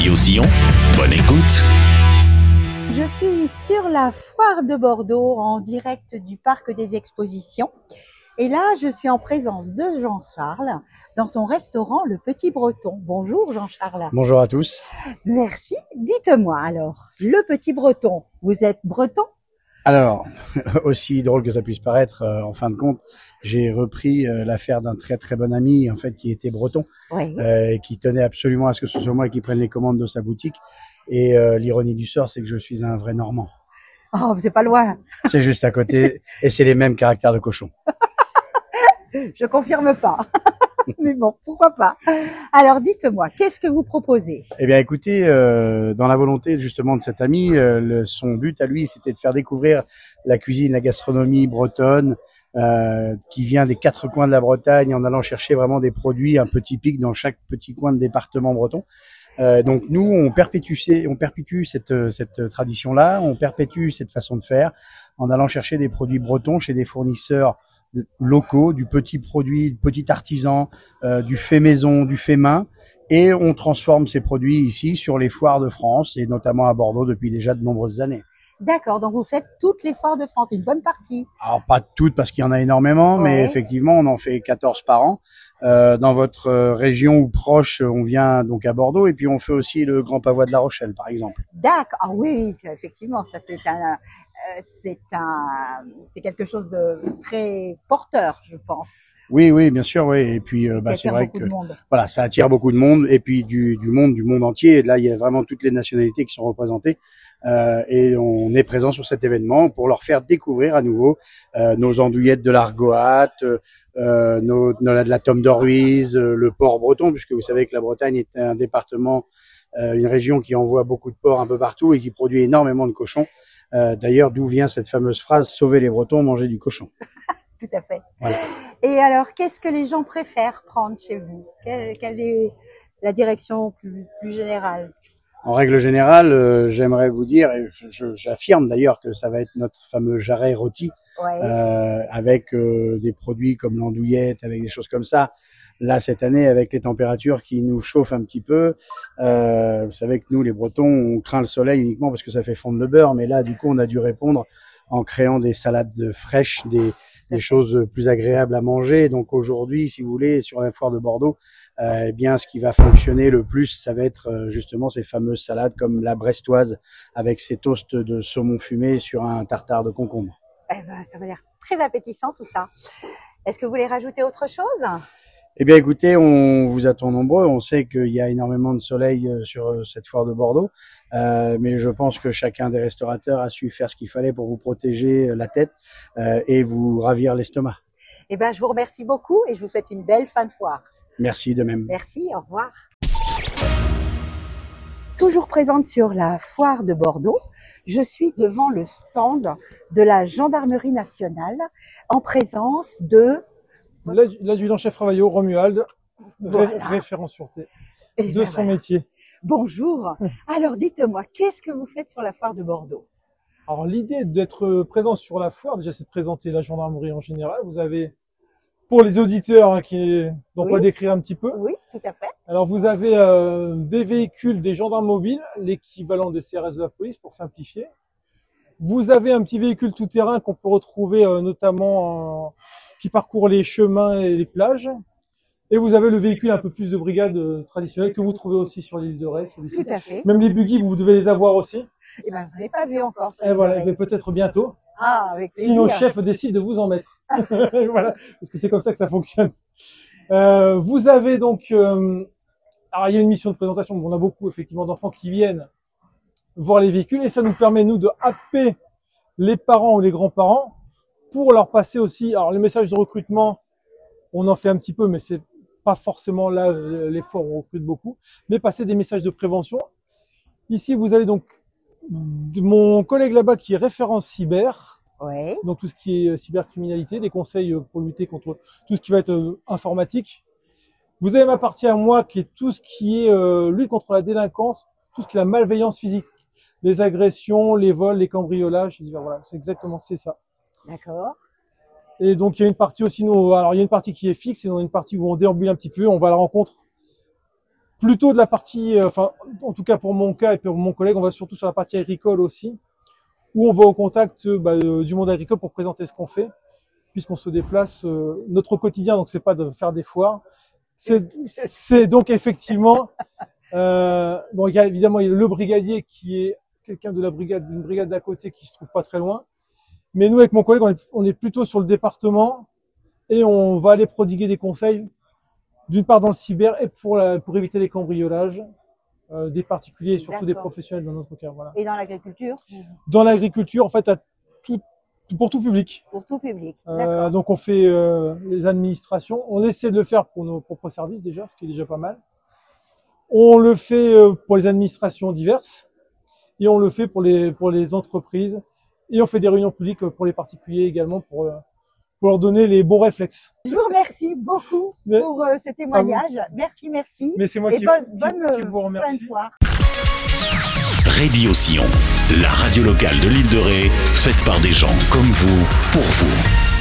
Rio-Sillon, bonne écoute. Je suis sur la foire de Bordeaux en direct du parc des expositions. Et là, je suis en présence de Jean-Charles dans son restaurant Le Petit Breton. Bonjour Jean-Charles. Bonjour à tous. Merci. Dites-moi alors, Le Petit Breton, vous êtes breton? Alors, aussi drôle que ça puisse paraître, en fin de compte, j'ai repris l'affaire d'un très très bon ami, en fait, qui était breton, Oui. et qui tenait absolument à ce que ce soit moi qui prenne les commandes de sa boutique. Et l'ironie du sort, c'est que je suis un vrai Normand. Oh, c'est pas loin. C'est juste à côté, et c'est les mêmes caractères de cochon. Je confirme pas. Mais bon, pourquoi pas. Alors, dites-moi, qu'est-ce que vous proposez? Eh bien, écoutez, dans la volonté justement de cet ami, son but à lui, c'était de faire découvrir la cuisine, la gastronomie bretonne, qui vient des quatre coins de la Bretagne, en allant chercher vraiment des produits un peu typiques dans chaque petit coin de département breton. Donc nous, on perpétue cette tradition-là, on perpétue cette façon de faire, en allant chercher des produits bretons chez des fournisseurs locaux, du petit produit, du petit artisan, du fait maison, du fait main, et on transforme ces produits ici sur les foires de France et notamment à Bordeaux depuis déjà de nombreuses années. D'accord, donc vous faites toutes les foires de France, une bonne partie. Alors pas toutes parce qu'il y en a énormément, mais effectivement on en fait 14 par an. Dans votre région ou proche, on vient donc à Bordeaux et puis on fait aussi le Grand Pavois de La Rochelle par exemple. D'accord, ah oui, effectivement, ça c'est quelque chose de très porteur, je pense. Oui, bien sûr, oui. Et puis, c'est vrai que voilà, ça attire beaucoup de monde et puis du monde entier. Et là, il y a vraiment toutes les nationalités qui sont représentées et on est présent sur cet événement pour leur faire découvrir à nouveau nos andouillettes de l'Argoat, de la Tome d'Orhuise, le porc breton, puisque vous savez que la Bretagne est un département, une région qui envoie beaucoup de porcs un peu partout et qui produit énormément de cochons. D'ailleurs, d'où vient cette fameuse phrase « Sauver les Bretons, manger du cochon ». Tout à fait. Voilà. Et alors, qu'est-ce que les gens préfèrent prendre chez vous? Quelle est la direction plus générale? En règle générale, j'aimerais vous dire, et j'affirme d'ailleurs que ça va être notre fameux jarret rôti, avec des produits comme l'andouillette, avec des choses comme ça. Là, cette année, avec les températures qui nous chauffent un petit peu, vous savez que nous, les Bretons, on craint le soleil uniquement parce que ça fait fondre le beurre. Mais là, du coup, on a dû répondre en créant des salades fraîches, des choses plus agréables à manger. Donc aujourd'hui, si vous voulez, sur la foire de Bordeaux, eh bien, ce qui va fonctionner le plus, ça va être justement ces fameuses salades comme la brestoise avec ses toasts de saumon fumé sur un tartare de concombre. Eh ben, ça va l'air très appétissant tout ça. Est-ce que vous voulez rajouter autre chose? Eh bien, écoutez, on vous attend nombreux. On sait qu'il y a énormément de soleil sur cette foire de Bordeaux, mais je pense que chacun des restaurateurs a su faire ce qu'il fallait pour vous protéger la tête et vous ravir l'estomac. Eh ben, je vous remercie beaucoup et je vous souhaite une belle fin de foire. Merci de même. Merci, au revoir. Toujours présente sur la foire de Bordeaux, je suis devant le stand de la Gendarmerie nationale en présence de l'adjudant-chef Ravaillaud, Romuald, voilà. référent sûreté Et de son métier. Bonjour. Alors dites-moi, qu'est-ce que vous faites sur la foire de Bordeaux? Alors l'idée d'être présent sur la foire, déjà c'est de présenter la gendarmerie en général. Vous avez, pour les auditeurs donc on va décrire un petit peu. Oui, tout à fait. Alors vous avez des véhicules, des gendarmes mobiles, l'équivalent des CRS de la police pour simplifier. Vous avez un petit véhicule tout-terrain qu'on peut retrouver notamment qui parcourt les chemins et les plages. Et vous avez le véhicule un peu plus de brigade traditionnel que vous trouvez aussi sur l'île de Ré. Tout à fait. Même les buggy, vous devez les avoir aussi. Eh ben, je l'ai pas vu encore. Et voilà, mais peut-être bientôt. Ah, avec plaisir. Si nos chefs décident de vous en mettre. Voilà, parce que c'est comme ça que ça fonctionne. Vous avez donc, alors il y a une mission de présentation. On a beaucoup effectivement d'enfants qui viennent voir les véhicules et ça nous permet nous de happer les parents ou les grands-parents pour leur passer aussi. Alors les messages de recrutement, on en fait un petit peu, mais c'est pas forcément là l'effort, on recrute beaucoup, mais passer des messages de prévention. Ici, vous avez donc mon collègue là-bas qui est référent cyber, donc tout ce qui est cybercriminalité, des conseils pour lutter contre tout ce qui va être informatique. Vous avez ma partie à moi qui est tout ce qui est lutte contre la délinquance, tout ce qui est la malveillance physique, les agressions, les vols, les cambriolages. Voilà, c'est ça. D'accord. Et donc il y a une partie aussi, alors il y a une partie qui est fixe et une partie où on déambule un petit peu, on va à la rencontre plutôt de la partie, enfin, en tout cas pour mon cas et pour mon collègue, on va surtout sur la partie agricole aussi, où on va au contact du monde agricole pour présenter ce qu'on fait, puisqu'on se déplace. Notre quotidien, donc c'est pas de faire des foires, c'est donc effectivement, bon, il y a évidemment le brigadier qui est quelqu'un de la brigade, d'une brigade d'à côté qui se trouve pas très loin, mais nous avec mon collègue, on est plutôt sur le département et on va aller prodiguer des conseils, d'une part dans le cyber et pour éviter les cambriolages. Des particuliers et surtout des professionnels dans notre cas. Voilà. Et dans l'agriculture? Dans l'agriculture, en fait, pour tout public. Pour tout public. Donc on fait les administrations. On essaie de le faire pour nos propres services déjà, ce qui est déjà pas mal. On le fait pour les administrations diverses et on le fait pour les entreprises et on fait des réunions publiques pour les particuliers également pour leur donner les bons réflexes. Je vous remercie beaucoup pour ce témoignage. Merci. Mais c'est moi et qui vous Bonne remercie. foire. Radio Sillon, la radio locale de l'île de Ré, faite par des gens comme vous, pour vous.